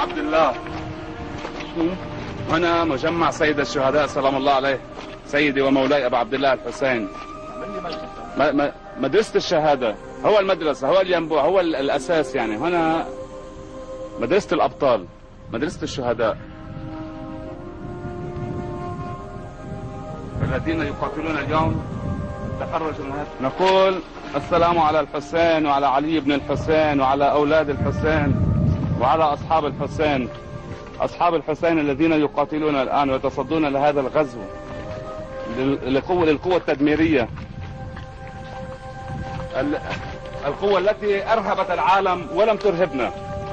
عبد الله. هنا مجمع سيد الشهداء سلام الله عليه، سيدي ومولاي أبو عبد الله الحسين. مدرسة الشهادة هو المدرسة، هو الينبوع، هو الأساس. يعني هنا مدرسة الأبطال، مدرسة الشهداء الذين يقاتلون اليوم تخرجوا من هذا. نقول السلام على الحسين وعلى علي بن الحسين وعلى أولاد الحسين وعلى أصحاب الحسين، أصحاب الحسين الذين يقاتلون الآن ويتصدون لهذا الغزو للقوة التدميرية، القوة التي أرهبت العالم ولم ترهبنا،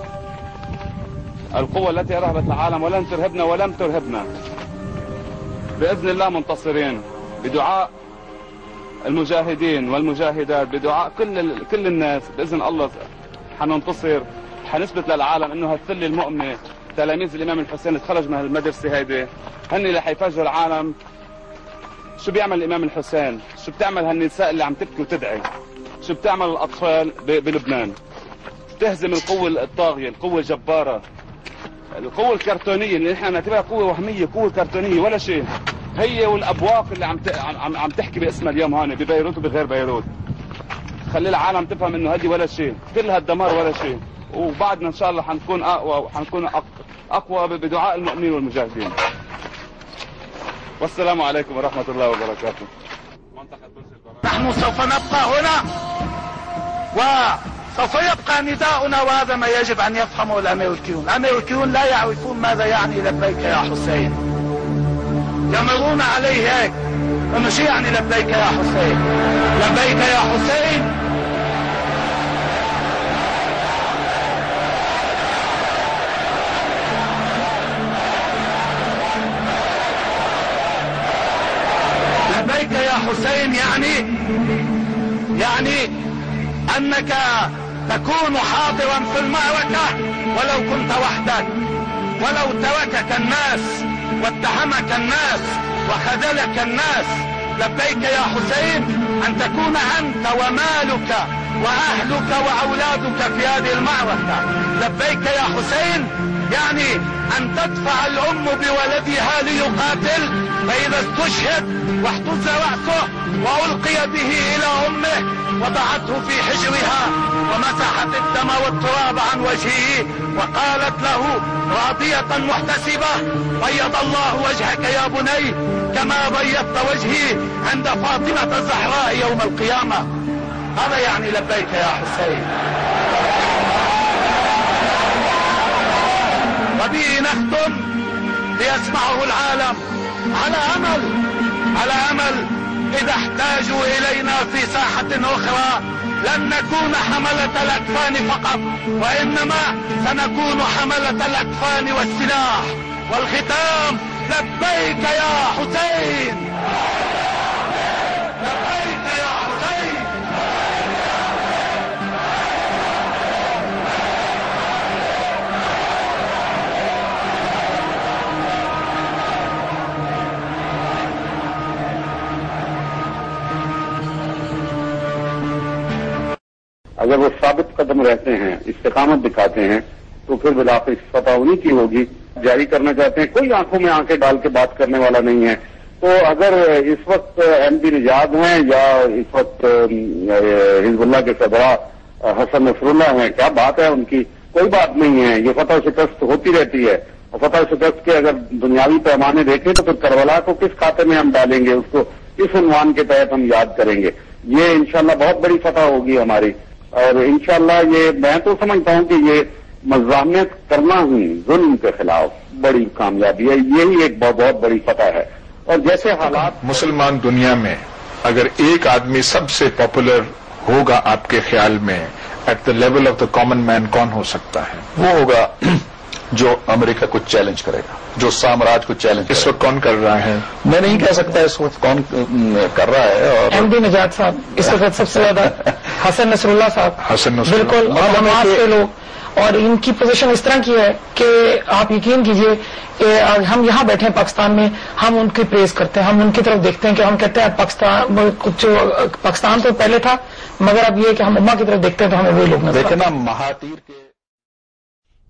القوة التي أرهبت العالم ولم ترهبنا ولم ترهبنا. بإذن الله منتصرين بدعاء المجاهدين والمجاهدات، بدعاء كل الناس. بإذن الله حننتصر، حنثبت للعالم انه هالثلة المؤمنة تلاميذ الامام الحسين تخرج من المدرسة هيدي هن اللي حيفرجوا العالم شو بيعمل الامام الحسين، شو بتعمل هالنساء اللي عم تبكي وتدعي، شو بتعمل الاطفال بلبنان. تهزم القوة الطاغية، القوة الجبارة، القوة الكرتونية اللي نحن نعتبرها قوة وهمية، قوة كرتونية ولا شيء. هي والابواق اللي عم تحكي باسمها اليوم هون ببيروت وبغير بيروت. خلي العالم تفهم انه هذه ولا شيء، كل هالدمار ولا شيء. وبعدنا ان شاء الله حنكون اقوى وحنكون اقوى بدعاء المؤمنين والمجاهدين. والسلام عليكم ورحمة الله وبركاته. نحن سوف نبقى هنا وسوف يبقى نداؤنا، وهذا ما يجب ان يفهمه الامريكيون. الامريكيون لا يعرفون ماذا يعني لبيك يا حسين، يمرون عليه هيك انه شو يعني لبيك يا حسين. لبيك يا حسين لبيك يا حسين يعني انك تكون حاضرا في المعركة ولو كنت وحدك، ولو تركك الناس واتهمك الناس وخذلك الناس. لبيك يا حسين أن تكون أنت ومالك وأهلك وأولادك في هذه المعركة. لبيك يا حسين يعني أن تدفع الأم بولدها ليقاتل، فإذا استشهد واحتز رأسه وألقي به إلى أمه وضعته في حجرها ومسحت الدم والتراب عن وجهه وقالت له راضية محتسبة: بيض الله وجهك يا بني كما بيضت وجهي عند فاطمة الزهراء يوم القيامة. هذا يعني لبيك يا حسين. وبه نختم ليسمعه العالم على أمل إذا احتاجوا إلينا في ساحة أخرى لن نكون حملة الأكفان فقط، وإنما سنكون حملة الأكفان والسلاح. والختام: لبيك يا حسين، لبيك يا حسين. अगर वो साबित कदम रहते हैं, इस्तेकामत दिखाते हैं, तो फिर बिलाखिर फतह उन्हीं की होगी। जारी करना चाहते हैं, कोई आंखों में आंखें डाल के बात करने वाला नहीं है। तो अगर इस वक्त एमपी निजाद हैं या इस वक्त हिजबुल्लाह के सदरा हसन नसरुल्लाह हैं, क्या बात है उनकी? कोई बात नहीं है। ये फतह शिकस्त होती रहती है। और फतह शिकस्त के अगर दुनियावी पैमाने देखें तो फिर करबला को किस खाते में हम डालेंगे, उसको इस उन्वान के तहत हम याद करेंगे। ये इंशाल्लाह बहुत बड़ी फतह होगी हमारी। और इंशाल्लाह ये मैं तो समझता हूं कि ये मज़ाहमत करना ही जुल्म के खिलाफ बड़ी कामयाबी है। यही एक बहुत बड़ी फतह है। और जैसे हालात मुसलमान दुनिया में अगर एक आदमी सबसे पॉपुलर होगा आपके ख्याल में at the level of the common man, कौन हो सकता है? वो होगा जो अमेरिका को चैलेंज करेगा, जो साम्राज्य को चैलेंज। इस वक्त कौन कर रहा है? मैं नहीं कह सकता इस वक्त कौन कर रहा है। और एमपी निजाद साहब इस वक्त सबसे ज्यादा, हसन नसरुल्लाह साहब, हसन नसरुल्लाह, बिल्कुल, और हमास के लोग। और इनकी पोजीशन इस तरह की है कि आप यकीन कीजिए कि हम यहाँ बैठे हैं पाकिस्तान में, हम उनकी प्रेज करते हैं, हम उनकी तरफ देखते हैं कि हम कहते हैं पाकिस्तान तो पहले था, मगर अब ये कि हम उम्मा की तरफ देखते हैं तो हमें वही लोग नजर आते हैं। देखना महातीर के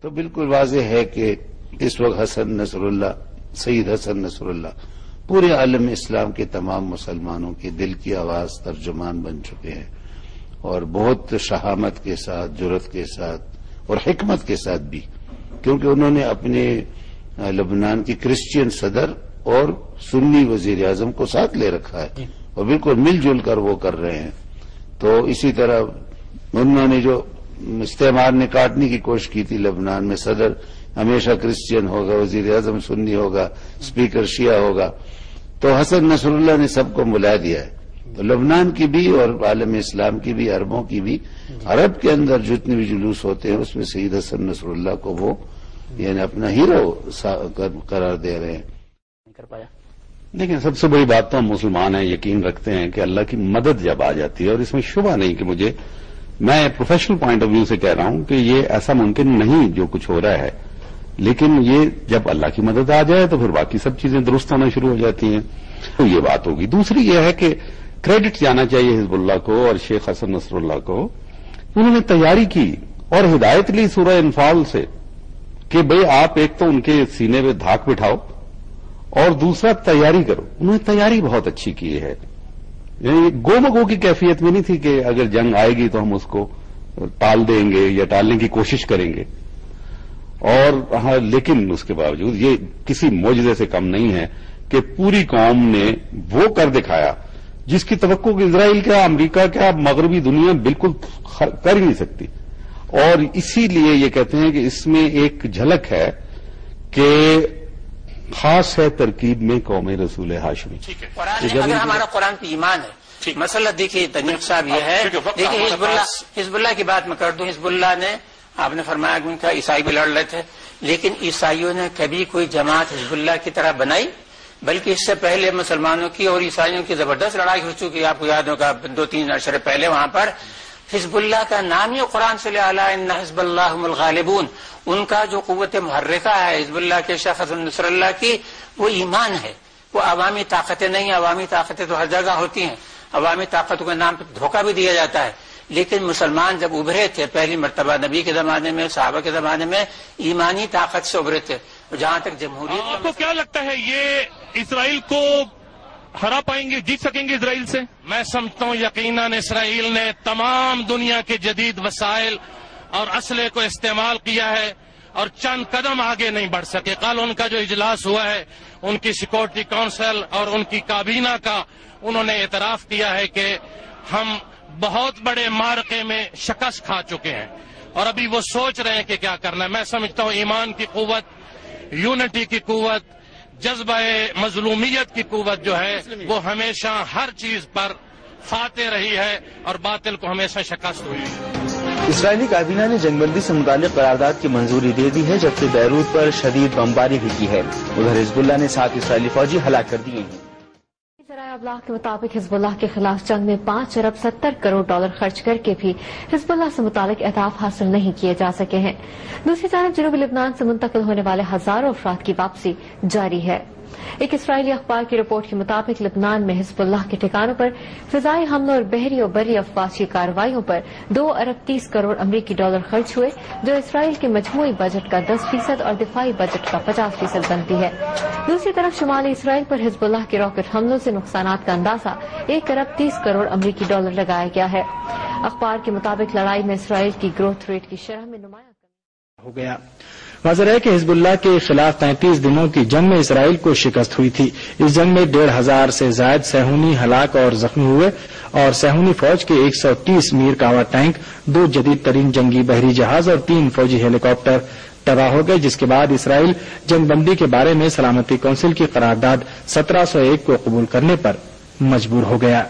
تو بالکل واضح ہے کہ اس وقت حسن نصر اللہ، سید حسن نصر اللہ پورے عالم اسلام کے تمام مسلمانوں کے دل کی آواز، ترجمان بن چکے ہیں، اور بہت شہامت کے ساتھ، جرأت کے ساتھ اور حکمت کے ساتھ بھی، کیونکہ انہوں نے اپنے لبنان کی کرسچین صدر اور سنی وزیر اعظم کو ساتھ لے رکھا ہے اور بالکل مل جل کر وہ کر رہے ہیں. تو اسی طرح انہوں نے جو استعمار نے کاٹنے کی کوشش کی تھی لبنان میں، صدر ہمیشہ کرسچین ہوگا، وزیر اعظم سنی ہوگا، اسپیکر شیعہ ہوگا، تو حسن نصر اللہ نے سب کو ملا دیا ہے. تو لبنان کی بھی اور عالم اسلام کی بھی، عربوں کی بھی، عرب کے اندر جتنے بھی جلوس ہوتے ہیں اس میں سید حسن نصر اللہ کو وہ یعنی اپنا ہیرو قرار دے رہے ہیں. لیکن سب سے بڑی بات تو ہم مسلمان ہیں، یقین رکھتے ہیں کہ اللہ کی مدد جب آ جاتی ہے، اور اس میں شبہ نہیں کہ میں پروفیشنل پوائنٹ آف ویو سے کہہ رہا ہوں کہ یہ ایسا ممکن نہیں جو کچھ ہو رہا ہے، لیکن یہ جب اللہ کی مدد آ جائے تو پھر باقی سب چیزیں درست ہونا شروع ہو جاتی ہیں. تو یہ بات ہوگی. دوسری یہ ہے کہ کریڈٹ جانا چاہیے حزب اللہ کو اور شیخ حسن نصر اللہ کو. انہوں نے تیاری کی اور ہدایت لی سورہ انفال سے کہ بھئی آپ ایک تو ان کے سینے پہ دھاک بٹھاؤ اور دوسرا تیاری کرو. انہوں نے تیاری بہت اچھی کی ہے، یعنی گو مگو کی کیفیت میں نہیں تھی کہ اگر جنگ آئے گی تو ہم اس کو ٹال دیں گے یا ٹالنے کی کوشش کریں گے. اور لیکن اس کے باوجود یہ کسی معجزے سے کم نہیں ہے کہ پوری قوم نے وہ کر دکھایا جس کی توقع اسرائیل کیا، امریکہ کیا، مغربی دنیا بالکل کر ہی نہیں سکتی. اور اسی لیے یہ کہتے ہیں کہ اس میں ایک جھلک ہے کہ خاص ہے ترکیب میں قوم رسول ہاشمی. اگر ہمارا قرآن پہ ایمان ہے، مسئلہ دیکھیے تنویر صاحب یہ ہے، دیکھیے حزب اللہ کی بات میں کر دوں. حزب اللہ نے آپ نے فرمایا کہ ان کا عیسائی بھی لڑ رہے تھے، لیکن عیسائیوں نے کبھی کوئی جماعت حزب اللہ کی طرح بنائی؟ بلکہ اس سے پہلے مسلمانوں کی اور عیسائیوں کی زبردست لڑائی ہو چکی. آپ کو یاد ہوگا 2-3 عشرے پہلے وہاں پر حزب اللہ کا نام ہی قرآن سے لے آلا ان حزب اللہ هم الغالبون. ان کا جو قوت محرکہ ہے حزب اللہ کے شیخ حسن نصر اللہ کی، وہ ایمان ہے. وہ عوامی طاقتیں نہیں، عوامی طاقتیں تو ہر جگہ ہوتی ہیں، عوامی طاقتوں کے نام پہ دھوکہ بھی دیا جاتا ہے. لیکن مسلمان جب ابھرے تھے پہلی مرتبہ نبی کے زمانے میں، صحابہ کے زمانے میں، ایمانی طاقت سے ابھرے تھے. جہاں تک جمہوریت، آپ کو کیا لگتا ہے یہ اسرائیل کو ہرا پائیں گے، جیت سکیں گے اسرائیل سے؟ میں سمجھتا ہوں یقیناً اسرائیل نے تمام دنیا کے جدید وسائل اور اسلحے کو استعمال کیا ہے اور چند قدم آگے نہیں بڑھ سکے. کل ان کا جو اجلاس ہوا ہے ان کی سیکورٹی کونسل اور ان کی کابینہ کا، انہوں نے اعتراف کیا ہے کہ ہم بہت بڑے معرکے میں شکست کھا چکے ہیں اور ابھی وہ سوچ رہے ہیں کہ کیا کرنا ہے. میں سمجھتا ہوں ایمان کی قوت، یونٹی کی قوت، جذبہ مظلومیت کی قوت جو ہے وہ ہمیشہ ہر چیز پر فاتح رہی ہے اور باطل کو ہمیشہ شکست ہوئی ہے. اسرائیلی کابینہ نے جنگ بندی سے متعلق قرارداد کی منظوری دے دی ہے، جبکہ بیروت پر شدید بمباری بھی کی ہے. ادھر حزب اللہ نے 7 اسرائیلی فوجی ہلاک کر دیے ہیں. ذرائع ابلاغ کے مطابق حزب اللہ کے خلاف جنگ میں 5 ارب 70 کروڑ ڈالر خرچ کر کے بھی حزب اللہ سے متعلق اہداف حاصل نہیں کیے جا سکے ہیں. دوسری جانب جنوبی لبنان سے منتقل ہونے والے ہزاروں افراد کی واپسی جاری ہے. ایک اسرائیلی اخبار کی رپورٹ کے مطابق لبنان میں حزب اللہ کے ٹھکانوں پر فضائی حملوں اور بحری اور بری افواجی کارروائیوں پر 2 ارب 30 کروڑ امریکی ڈالر خرچ ہوئے، جو اسرائیل کے مجموعی بجٹ کا 10% اور دفاعی بجٹ کا 50% بنتی ہے. دوسری طرف شمالی اسرائیل پر حزب اللہ کے راکٹ حملوں سے نقصانات کا اندازہ 1 ارب 30 کروڑ امریکی ڈالر لگایا گیا ہے. اخبار کے مطابق لڑائی میں اسرائیل کی گروتھ ریٹ کی شرح میں نمایاں ہو گیا. واضح ہے کہ حزب اللہ کے خلاف 33 دنوں کی جنگ میں اسرائیل کو شکست ہوئی تھی. اس جنگ میں 1,500 سے زائد صہیونی ہلاک اور زخمی ہوئے اور صہیونی فوج کے 130 میر کاوا ٹینک، 2 جدید ترین جنگی بحری جہاز اور 3 فوجی ہیلی کاپٹر تباہ ہو گئے، جس کے بعد اسرائیل جنگ بندی کے بارے میں سلامتی کونسل کی قرارداد 1701 کو قبول کرنے پر مجبور ہو گیا.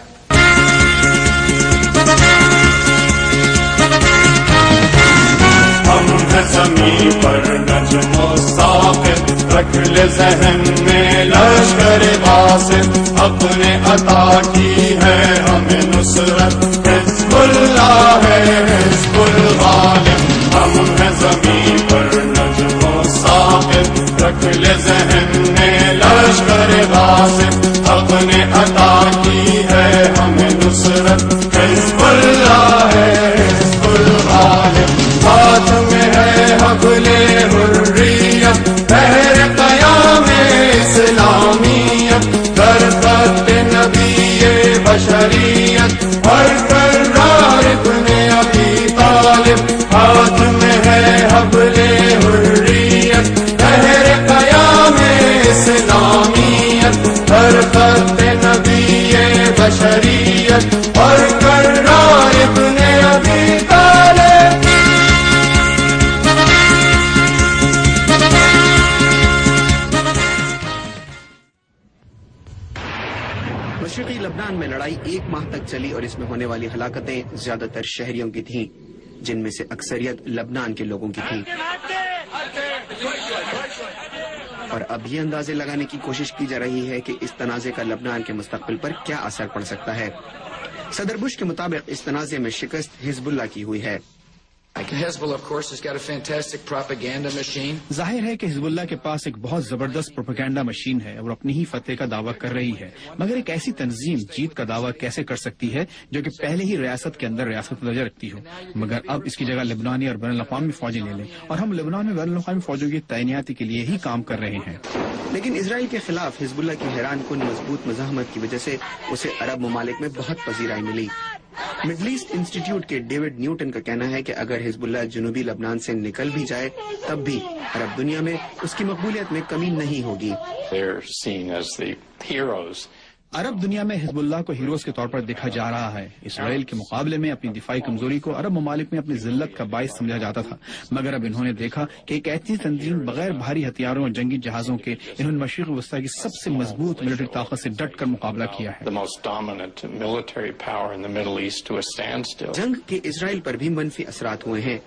زمین پر نجم و ثاقب، رکھ لے ذہن میں لشکر باسط، اپنے عطا کی ہے ہمیں نصرت، حزب اللہ ہے حزب الغالب. ہم ہیں زمین پر نجم و ثاقب، رکھ لے ذہن میں لشکر باسط، اپنے عطا کی ہے ہمیں نصرت، حزب اللہ ہے حزب الغالب. ہاتھ میں ہے حق لے शरीयत और कर्रार इब्ने अबी तालिब हाथ में है हब्ले हुर्रियत कहर क़याम इस्लामियत हर खत नबीए बशरियत और कर्रार इब्ने अबी तालिब। मशरक़ी लबनान में लड़ाई 1 माह तक चली और इसमें होने वाली हलाकतें ज्यादातर शहरियों की थीं, जिनमें से अक्सरियत लबनान के लोगों की थी। और अब ये अंदाजे लगाने की कोशिश की जा रही है कि इस तनाज़े का लबनान के मुस्तक़बिल पर क्या असर पड़ सकता है। सदर बुश के मुताबिक इस तनाज़े में शिकस्त हिज़्बुल्लाह की हुई है। जाहिर है कि हिजबुल्लाह के पास एक बहुत जबरदस्त प्रोपेगेंडा मशीन है और अपनी ही फतेह का दावा कर रही है, मगर एक ऐसी तंजीम जीत का दावा कैसे कर सकती है जो कि पहले ही रियासत के अंदर रियासत का दर्जा रखती हो, मगर अब इसकी जगह लेबनानी और बैनुल अक़वामी फौजी ले लें, और हम लेबनान में बैनुल अक़वामी फौजों की तैनाती के लिए ही काम कर रहे हैं। लेकिन इसराइल के खिलाफ हिजबुल्लाह की हैरानकुन मजबूत मज़ाहमत की वजह से उसे अरब ममालिक में बहुत पजीराई मिली। मिडल ईस्ट इंस्टीट्यूट के डेविड न्यूटन का कहना है कि अगर हिजबुल्लाह जुनूबी लबनान से निकल भी जाए तब भी अरब दुनिया में उसकी मकबूलियत में कमी नहीं होगी। अरब दुनिया में हिजबुल्लाह को हीरोज के तौर पर देखा जा रहा है। इसराइल के मुकाबले में अपनी दिफाई कमजोरी को अरब ममालिक में अपनी जिल्लत का बाइस समझा जाता था, मगर अब इन्होंने देखा कि एक ऐसी तंजीम बगैर भारी हथियारों और जंगी जहाजों के इन्होंने मशरिक़ वस्ता की सबसे मजबूत मिलिट्री ताकत से डट कर मुकाबला किया है। जंग के इसराइल पर भी मनफी असरात हुए हैं।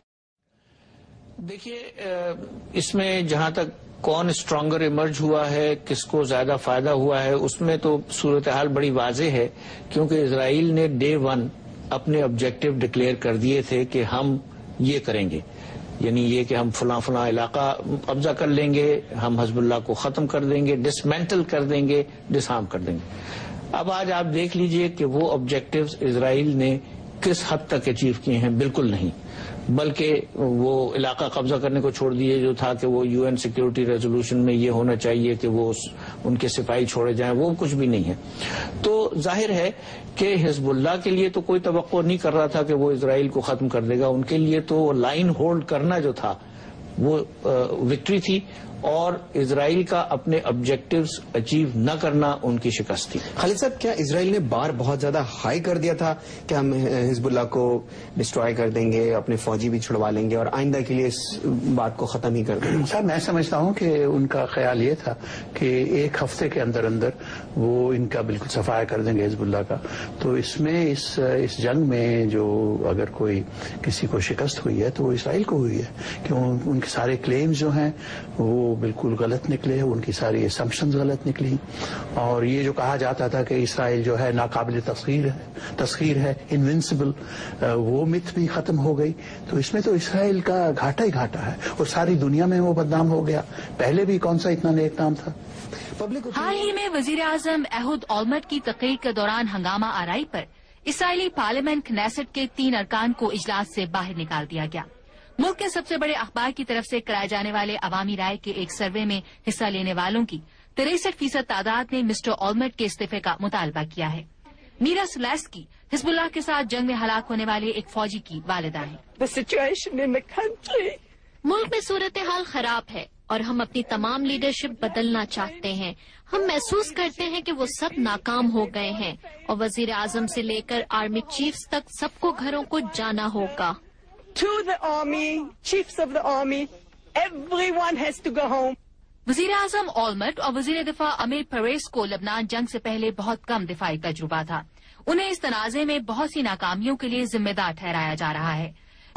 देखिए, इसमें जहां तक कौन स्ट्रांगर इमर्ज हुआ है, किसको ज्यादा फायदा हुआ है, उसमें तो सूरत हाल बड़ी वाज़ेह है, क्योंकि इजराइल ने डे 1 अपने ऑब्जेक्टिव डिक्लेयर कर दिए थे कि हम ये करेंगे, यानी ये कि हम फला इलाका कब्जा कर लेंगे, हम हिजबुल्लाह को खत्म कर देंगे, डिसमेंटल कर देंगे, डिसआर्म कर देंगे। अब आज आप देख लीजिए कि वो ऑब्जेक्टिव्स इजराइल ने किस हद तक अचीव किए हैं। बिल्कुल नहीं, बल्कि वो इलाका कब्जा करने को छोड़ दिए जो था कि वो यूएन सिक्योरिटी रेजोल्यूशन में ये होना चाहिए कि वो उनके सिपाही छोड़े जाएं, वो कुछ भी नहीं है। तो जाहिर है कि हिजबुल्लाह के लिए तो कोई तवक्को नहीं कर रहा था कि वो इजराइल को खत्म कर देगा। उनके लिए तो लाइन होल्ड करना जो था वो विक्ट्री थी, और इजराइल का अपने ऑब्जेक्टिव्स अचीव न करना उनकी शिकस्त थी। खालिद साहब, क्या इजराइल ने बार बहुत ज्यादा हाई कर दिया था कि हम हिजबुल्लाह को डिस्ट्रॉय कर देंगे, अपने फौजी भी छुड़वा लेंगे और आइंदा के लिए इस बात को खत्म ही कर देंगे? साहब, मैं समझता हूँ कि उनका ख्याल ये था कि 1 हफ्ते के अंदर अंदर वो इनका बिल्कुल सफाया कर देंगे हिजबुल्लाह का। तो इसमें इस जंग में जो अगर कोई किसी को शिकस्त हुई है तो वो इसराइल को हुई है, क्यों उनके सारे क्लेम्स जो हैं वो बिल्कुल गलत निकले, उनकी सारी असम्पशंस गलत निकली। और ये जो कहा जाता था कि इसराइल जो है नाकाबिल तस्खीर है, इनविंसिबल, वो मिथ भी खत्म हो गई। तो इसमें तो इसराइल का घाटा ही घाटा है और सारी दुनिया में वो बदनाम हो गया। पहले भी कौन सा इतना नेक नाम था। हाल ही में वजीर आजम एहुद ओलमर्ट की तकरीर के दौरान हंगामा आराई पर इसराइली पार्लियामेंट कनेसेट के 3 अरकान को इजलास से बाहर निकाल दिया गया। मुल्क के सबसे बड़े अखबार की तरफ से कराए जाने वाले अवामी राय के एक सर्वे में हिस्सा लेने वालों की 63% तादाद ने मिस्टर ओलमर्ट के इस्तीफे का मुतालबा किया है। मीरा सुलैस्की हिजबुल्लाह के साथ जंग में हलाक होने वाले एक फौजी की वालिदा हैं। मुल्क में सूरत हाल खराब है और हम अपनी तमाम लीडरशिप बदलना चाहते हैं। हम महसूस करते हैं कि वो सब नाकाम हो गए हैं और वजीर आजम से लेकर आर्मी चीफ्स तक सबको घरों को जाना होगा। To the army, chiefs of the army, everyone has to go home. वजीर आजम ओलमर्ट और वजीर दिफा अमीर परेस को लबनान जंग से पहले बहुत कम दिफाई तजुर्बा था। उन्हें इस तनाजे में बहुत सी नाकामियों के लिए जिम्मेदार ठहराया जा रहा है।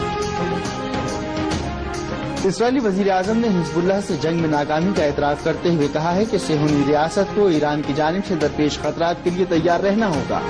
इसराइली वजीर आजम ने हिजबुल्लाह से जंग में नाकामी का एतराफ करते हुए कहा है कि सेहूनी रियासत को ईरान की जानिब से दरपेश खतरात के लिए तैयार रहना होगा।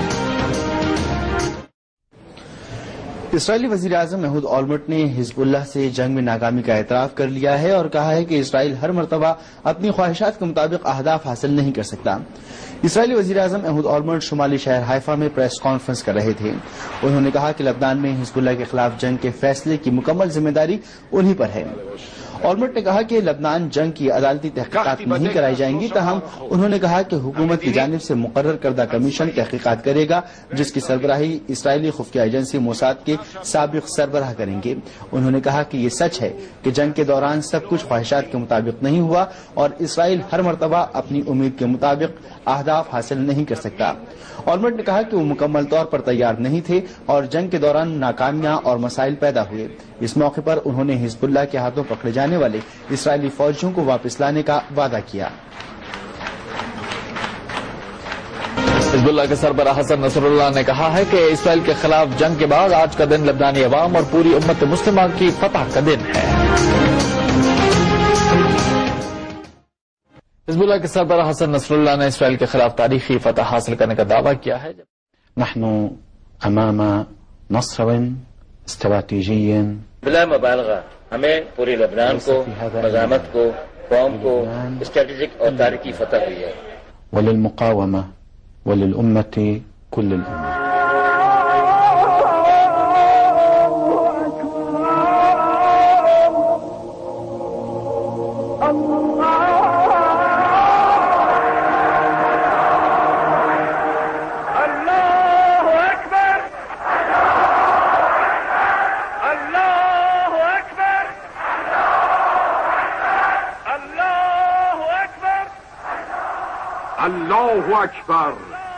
इसराइली वजीर आजम एहुद ओलमर्ट ने हिजबुल्लाह से जंग में नाकामी का एतराफ कर लिया है और कहा है कि इसराइल हर मरतबा अपनी ख्वाहिशात के मुताबिक अहदाफ हासिल नहीं कर सकता। इसराइली वजीर आजम एहुद ओलमर्ट शुमाली शहर हाइफा में प्रेस कॉन्फ्रेंस कर रहे थे। उन्होंने कहा कि लबनान में हिजबुल्लाह के खिलाफ जंग के फैसले की मुकम्मल जिम्मेदारी उन्हीं पर है। آلمرٹ نے کہا کہ لبنان جنگ کی عدالتی تحقیقات نہیں کرائی جائیں گی، تاہم انہوں نے کہا کہ حکومت کی جانب سے مقرر کردہ کمیشن تحقیقات کرے گا جس کی سربراہی اسرائیلی خفیہ ایجنسی موساد کے سابق سربراہ کریں گے۔ انہوں نے کہا کہ یہ سچ ہے کہ جنگ کے دوران سب کچھ خواہشات کے مطابق نہیں ہوا اور اسرائیل ہر مرتبہ اپنی امید کے مطابق اہداف حاصل نہیں کر سکتا۔ آلمرٹ نے کہا کہ وہ مکمل طور پر تیار نہیں تھے اور جنگ کے دوران ناکامیاں اور مسائل پیدا ہوئے۔ اس موقع پر انہوں نے حزب اللہ کے ہاتھوں پکڑے جانے والے اسرائیلی فوجیوں کو واپس لانے کا وعدہ کیا۔ حزب اللہ کے سربراہ حسن نصر اللہ نے کہا ہے کہ اسرائیل کے خلاف جنگ کے بعد آج کا دن لبنانی عوام اور پوری امت مسلمہ کی فتح کا دن ہے۔ حزب اللہ کے سربراہ حسن نصر اللہ نے اسرائیل کے خلاف تاریخی فتح حاصل کرنے کا دعویٰ کیا ہے۔ نحن امام نصر استراتیجی بلا مبالغہ ہمیں پورے لبنان کو، مزاحمت کو، قوم کو اسٹریٹجک اور تاریخی فتح ہوئی ہے۔ وللمقاومة وللأمة كل الأمة۔ اللہ اکبر،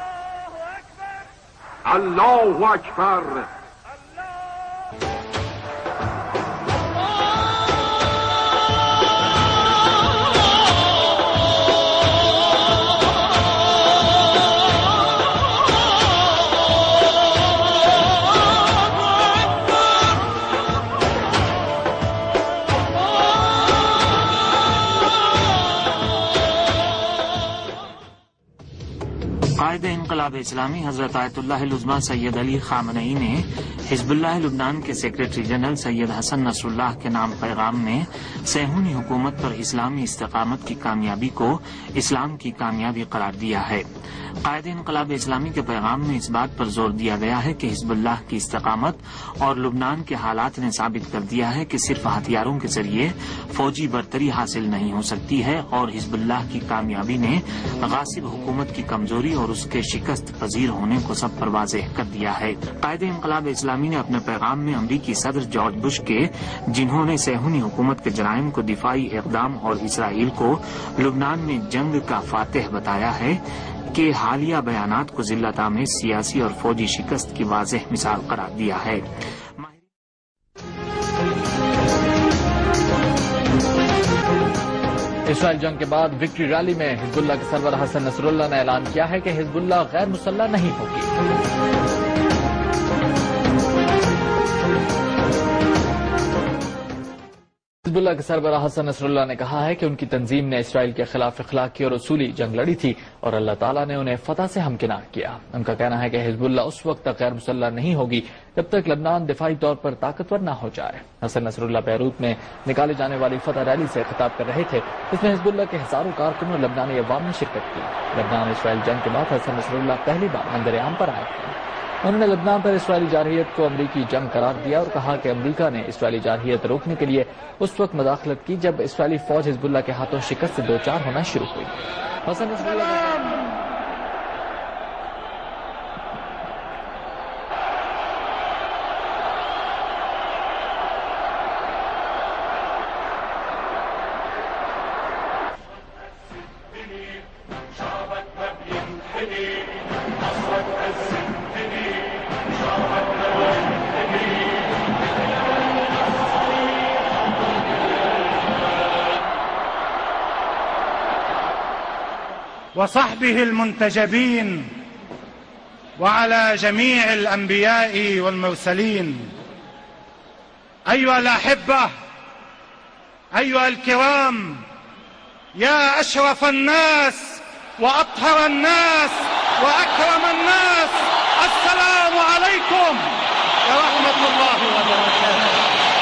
اللہ اکبر۔ قائد انقلاب اسلامی حضرت آیت اللہ العظمیٰ سید علی خامنئی نے حزب اللہ لبنان کے سیکریٹری جنرل سید حسن نصر اللہ کے نام پیغام میں صہیونی حکومت پر اسلامی استقامت کی کامیابی کو اسلام کی کامیابی قرار دیا ہے۔ قائد انقلاب اسلامی کے پیغام میں اس بات پر زور دیا گیا ہے کہ حزب اللہ کی استقامت اور لبنان کے حالات نے ثابت کر دیا ہے کہ صرف ہتھیاروں کے ذریعے فوجی برتری حاصل نہیں ہو سکتی ہے، اور حزب اللہ کی کامیابی نے غاصب حکومت کی کمزوری اور اس کے شکست پذیر ہونے کو سب پر واضح کر دیا ہے۔ قائد انقلاب اسلامی نے اپنے پیغام میں امریکی صدر جارج بش کے، جنہوں نے صہیونی حکومت کے جرائم کو دفاعی اقدام اور اسرائیل کو لبنان میں جنگ کا فاتح بتایا ہے، کے حالیہ بیانات کو ذلت آمیز سیاسی اور فوجی شکست کی واضح مثال قرار دیا ہے۔ اسرائیل جنگ کے بعد وکٹری ریلی میں حزب اللہ کے سربراہ حسن نصر اللہ نے اعلان کیا ہے کہ حزب اللہ غیر مسلح نہیں ہوگی۔ حزب اللہ کے سربراہ حسن نصر اللہ نے کہا ہے کہ ان کی تنظیم نے اسرائیل کے خلاف اخلاقی اور اصولی جنگ لڑی تھی اور اللہ تعالیٰ نے انہیں فتح سے ہمکنار کیا۔ ان کا کہنا ہے کہ حزب اللہ اس وقت تک غیر مسلح نہیں ہوگی جب تک لبنان دفاعی طور پر طاقتور نہ ہو جائے۔ حسن نصر اللہ بیروت میں نکالے جانے والی فتح ریلی سے خطاب کر رہے تھے، جس میں حزب اللہ کے ہزاروں کارکنوں لبنانی عوام نے شرکت کی۔ لبنان اسرائیل جنگ کے بعد حسن نصر اللہ پہلی بار منظر عام پر آئے تھے۔ انہوں نے لبنان پر اسرائیلی جارحیت کو امریکی جنگ قرار دیا اور کہا کہ امریکہ نے اسرائیلی جارحیت روکنے کے لیے اس وقت مداخلت کی جب اسرائیلی فوج حزب اللہ کے ہاتھوں شکست سے دوچار ہونا شروع ہوئی۔ حسن نصر اللہ وصحبه المنتجبين وعلى جميع الأنبياء والمرسلين. أيها الأحبة، أيها الكرام، يا أشرف الناس وأطهر الناس وأكرم الناس، السلام عليكم ورحمة الله وبركاته.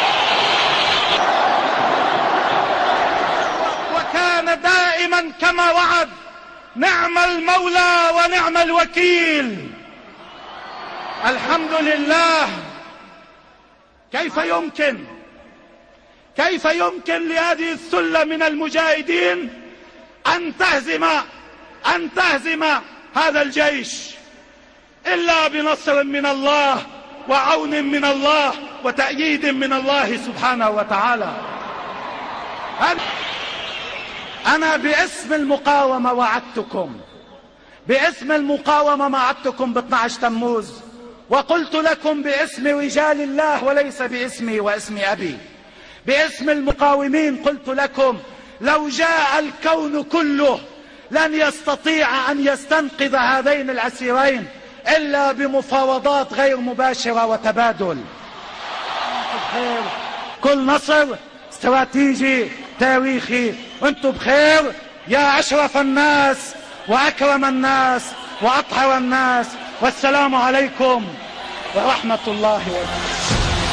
وكان دائما كما وعد، نعم المولى ونعم الوكيل. الحمد لله. كيف يمكن كيف يمكن لهذه السلة من المجاهدين أن تهزم هذا الجيش إلا بنصر من الله وعون من الله وتأييد من الله سبحانه وتعالى. أنا باسم المقاومة وعدتكم ب 12 تموز، وقلت لكم باسم رجال الله وليس باسمي واسم أبي، باسم المقاومين قلت لكم لو جاء الكون كله لن يستطيع أن يستنقذ هذين الأسيرين إلا بمفاوضات غير مباشرة وتبادل. كل نصر استراتيجي تاريخي، وانتم بخير يا أشرف الناس وأكرم الناس وأطهر الناس، والسلام عليكم ورحمة الله وبركاته.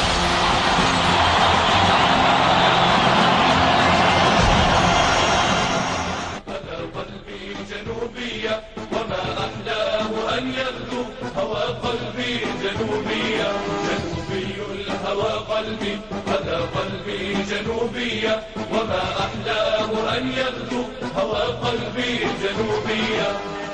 هذا قلبي جنوبية وما أحلاه أن يغدو هوى قلبي جنوبية.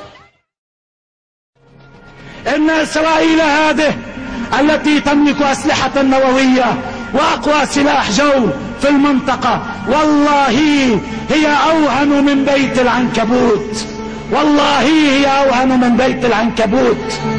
إن إسرائيل هذه التي تملك أسلحة نووية وأقوى سلاح جو في المنطقة والله هي أوهن من بيت العنكبوت، والله هي أوهن من بيت العنكبوت.